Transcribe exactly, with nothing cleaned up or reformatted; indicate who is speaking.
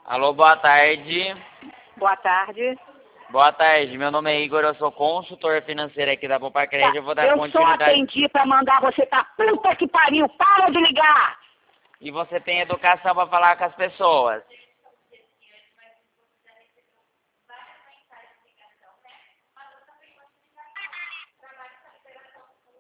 Speaker 1: Alô, boa tarde.
Speaker 2: Boa tarde.
Speaker 1: Boa tarde, meu nome é Igor, eu sou consultor financeiro aqui da Poupa Crédito, eu vou dar
Speaker 2: eu
Speaker 1: continuidade.
Speaker 2: só atendi pra mandar você pra puta que pariu, para de ligar!
Speaker 1: E você tem educação pra falar com as pessoas.